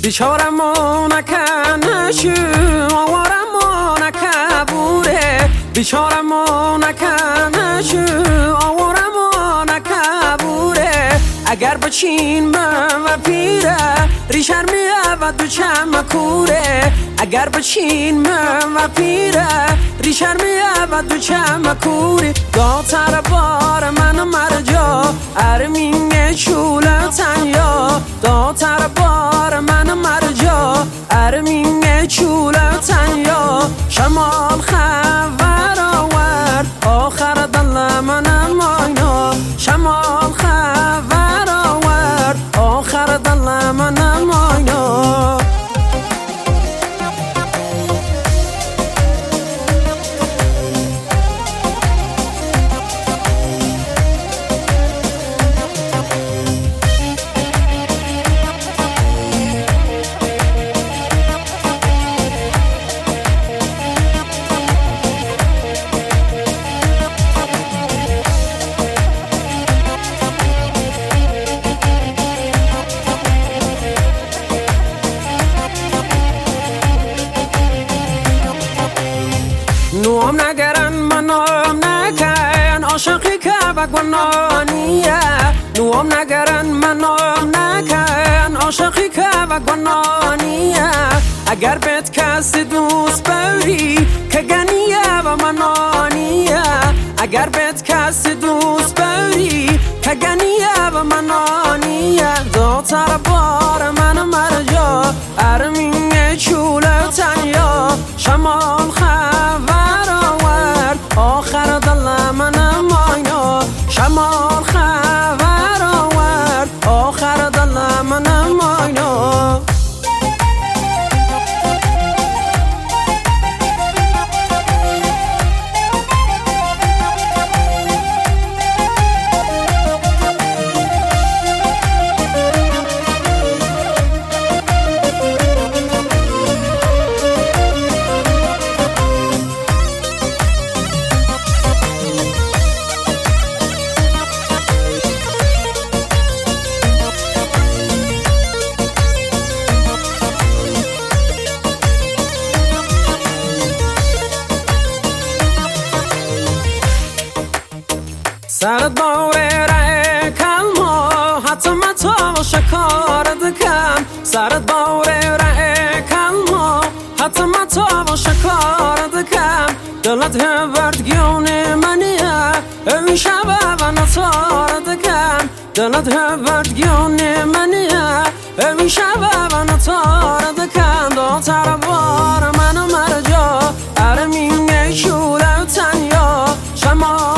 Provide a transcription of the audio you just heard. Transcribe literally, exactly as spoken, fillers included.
بیچارمو نکنشو آوارمو نکبوره بیچارمو نکنشو آوارمو نکبوره اگر بچین من و پیره ریشر میه و دو چم کوره اگر بچین من و پیره ریشر میه و دو چم کوری داتر بار من مرجا ارمینه چوله تنیا داتر بار من مرجا ارمینه چوله تنیا شمال خبر آورد آخر دل من ماینا شمال خبر آورد آخر دل من ماینا نوام نگرن منام نکن عاشقی که بگنانیه نوام نگرن منام نکن عاشقی که بگنانیه اگر بهت کسی دوست بری که گنیه و منانیه اگر بهت کسی دوست بری که گنیه و منانیه داتر بار من مرجا ارمینه چوله تنیا شمال خبر آورد آخر دل من ماینا شمال خبر آورد آخر دل من ماینا سرت باوره کلما حتی متا شکار دکم سرت باوره کلما حتی متا شکار دکم دلت هورد گیون منیه این شبه و نتار دکم دلت هورد گیون منیه این شبه و نتار دکم داتر بار من مرجا ارمینه شوله تنیا شما